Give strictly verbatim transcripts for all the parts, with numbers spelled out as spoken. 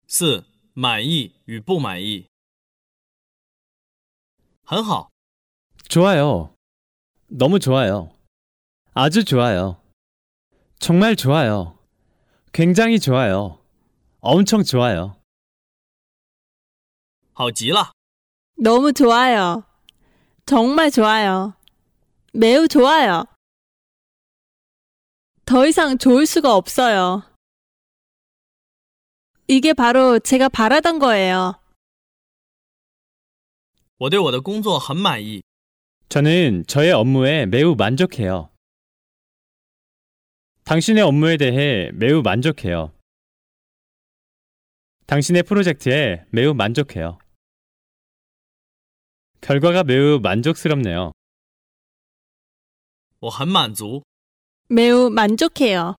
四、满意与不满意。很好。 좋아요. 너무 좋아요. 아주 좋아요. 정말 좋아요. 굉장히 좋아요. 엄청 좋아요. 好极了。 너무 좋아요. 정말 좋아요. 매우 좋아요. 더 이상 좋을 수가 없어요. 이게 바로 제가 바라던 거예요. 我对我的工作很满意。 저는 저의 업무에 매우 만족해요. 당신의 업무에 대해 매우 만족해요. 당신의 프로젝트에 매우 만족해요. 결과가 매우 만족스럽네요. 我很满足。 매우 만족해요.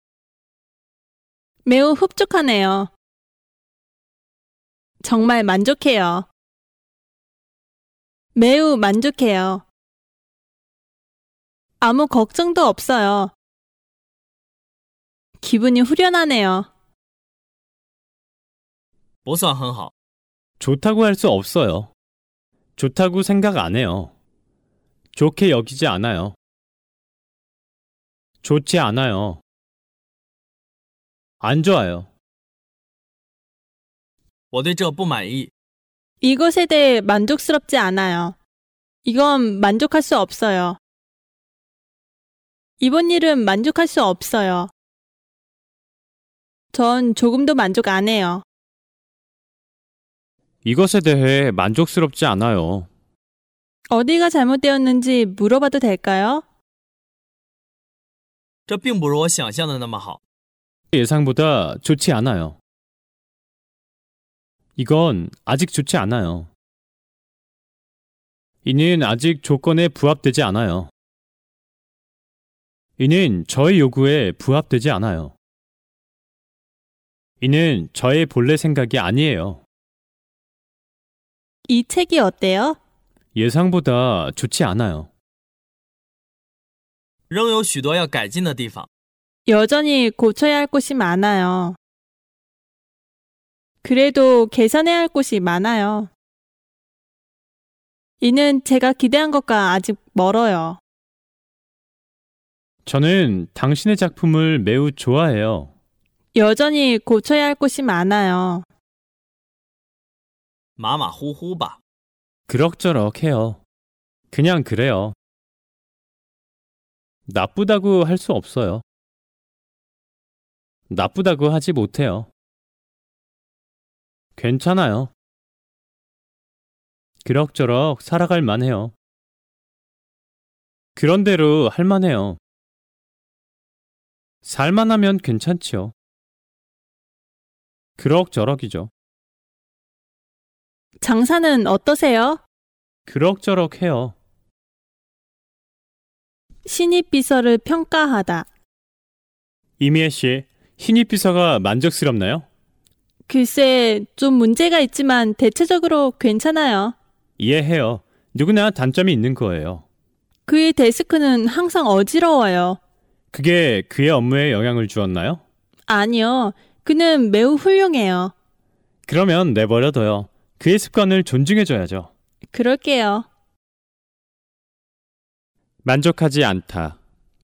매우 흡족하네요. 정말 만족해요. 매우 만족해요. 아무 걱정도 없어요. 기분이 후련하네요. 不算很好。 좋다고 할 수 없어요. 좋다고 생각 안 해요. 좋게 여기지 않아요. 좋지 않아요. 안 좋아요. 我对这不满意。 이것에 대해 만족스럽지 않아요. 이건 만족할 수 없어요. 이번 일은 만족할 수 없어요. 전 조금도 만족 안 해요. 이것에 대해 만족스럽지 않아요. 어디가 잘못되었는지 물어봐도 될까요? 这并不如我想象的那么好。 예상보다 좋지 않아요. 이건 아직 좋지 않아요. 이는 아직 조건에 부합되지 않아요. 이는 저의 요구에 부합되지 않아요. 이는 저의 본래 생각이 아니에요. 이 책이 어때요? 예상보다 좋지 않아요. 仍有许多要改进的地方。 여전히 고쳐야 할 곳이 많아요. 그래도 개선해야 할 곳이 많아요. 이는 제가 기대한 것과 아직 멀어요. 저는 당신의 작품을 매우 좋아해요. 여전히 고쳐야 할 곳이 많아요. 马马虎虎吧。 그럭저럭 해요. 그냥 그래요. 나쁘다고 할 수 없어요. 나쁘다고 하지 못해요. 괜찮아요. 그럭저럭 살아갈 만해요. 그런대로 할 만해요. 살만하면 괜찮지요. 그럭저럭이죠. 장사는 어떠세요? 그럭저럭 해요. 신입 비서를 평가하다. 이미애 씨, 신입 비서가 만족스럽나요? 글쎄, 좀 문제가 있지만 대체적으로 괜찮아요. 이해해요. 누구나 단점이 있는 거예요. 그의 데스크는 항상 어지러워요. 그게 그의 업무에 영향을 주었나요? 아니요, 그는 매우 훌륭해요. 그러면 내버려둬요. 그의 습관을 존중해줘야죠. 그럴게요. 만족하지 않다.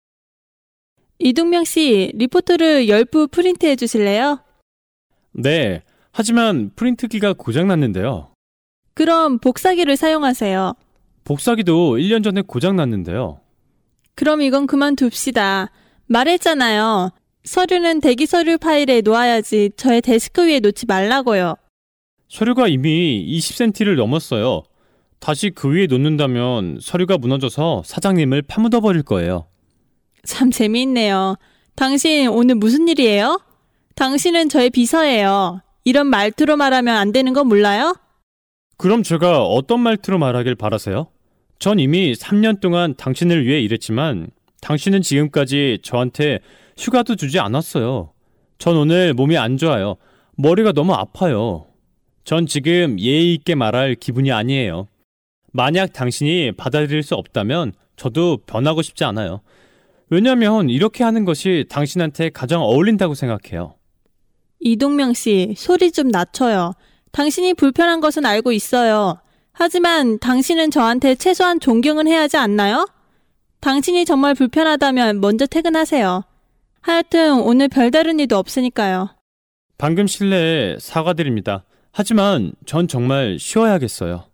이동명 씨, 리포트를 십 부 프린트해 주실래요? 네, 하지만 프린트기가 고장났는데요. 그럼 복사기를 사용하세요. 복사기도 일 년 전에 고장났는데요. 그럼 이건 그만둡시다. 말했잖아요. 서류는 대기 서류 파일에 놓아야지 저의 데스크 위에 놓지 말라고요. 서류가 이미 이십 센티미터를 넘었어요. 다시 그 위에 놓는다면 서류가 무너져서 사장님을 파묻어버릴 거예요. 참 재미있네요. 당신 오늘 무슨 일이에요? 당신은 저의 비서예요. 이런 말투로 말하면 안 되는 거 몰라요? 그럼 제가 어떤 말투로 말하길 바라세요? 전 이미 삼 년 동안 당신을 위해 일했지만 당신은 지금까지 저한테 휴가도 주지 않았어요. 전 오늘 몸이 안 좋아요. 머리가 너무 아파요. 전 지금 예의 있게 말할 기분이 아니에요. 만약 당신이 받아들일 수 없다면 저도 변하고 싶지 않아요. 왜냐면 이렇게 하는 것이 당신한테 가장 어울린다고 생각해요. 이동명 씨, 소리 좀 낮춰요. 당신이 불편한 것은 알고 있어요. 하지만 당신은 저한테 최소한 존경은 해야 하지 않나요? 당신이 정말 불편하다면 먼저 퇴근하세요. 하여튼 오늘 별다른 일도 없으니까요. 방금 실례에 사과드립니다. 하지만 전 정말 쉬어야겠어요.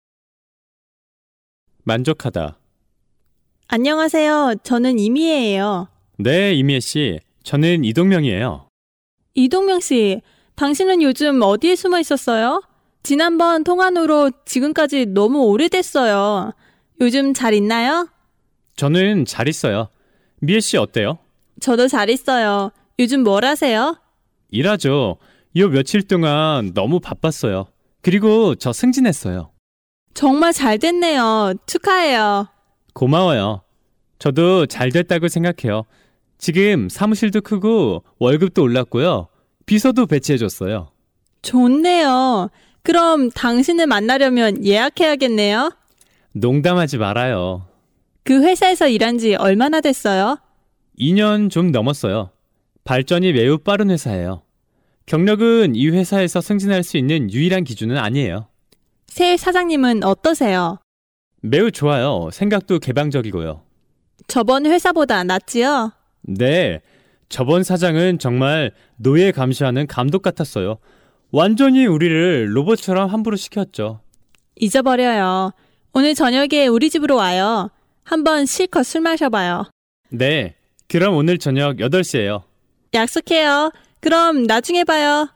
만족하다. 안녕하세요. 저는 이미애예요. 네, 이미애 씨. 저는 이동명이에요. 이동명 씨, 당신은 요즘 어디에 숨어 있었어요? 지난번 통화 후로 지금까지 너무 오래됐어요. 요즘 잘 있나요? 저는 잘 있어요. 미애 씨 어때요? 저도 잘 있어요. 요즘 뭘 하세요? 일하죠. 요 며칠 동안 너무 바빴어요. 그리고 저 승진했어요. 정말 잘 됐네요. 축하해요. 고마워요. 저도 잘 됐다고 생각해요. 지금 사무실도 크고 월급도 올랐고요. 비서도 배치해줬어요. 좋네요. 그럼 당신을 만나려면 예약해야겠네요. 농담하지 말아요. 그 회사에서 일한 지 얼마나 됐어요? 이 년 좀 넘었어요. 발전이 매우 빠른 회사예요. 경력은 이 회사에서 승진할 수 있는 유일한 기준은 아니에요. 새 사장님은 어떠세요? 매우 좋아요. 생각도 개방적이고요. 저번 회사보다 낫지요? 네, 저번 사장은 정말 노예 감시하는 감독 같았어요. 완전히 우리를 로봇처럼 함부로 시켰죠. 잊어버려요. 오늘 저녁에 우리 집으로 와요. 한번 실컷 술 마셔봐요. 네, 그럼 오늘 저녁 여덟 시에요. 약속해요. 그럼 나중에 봐요.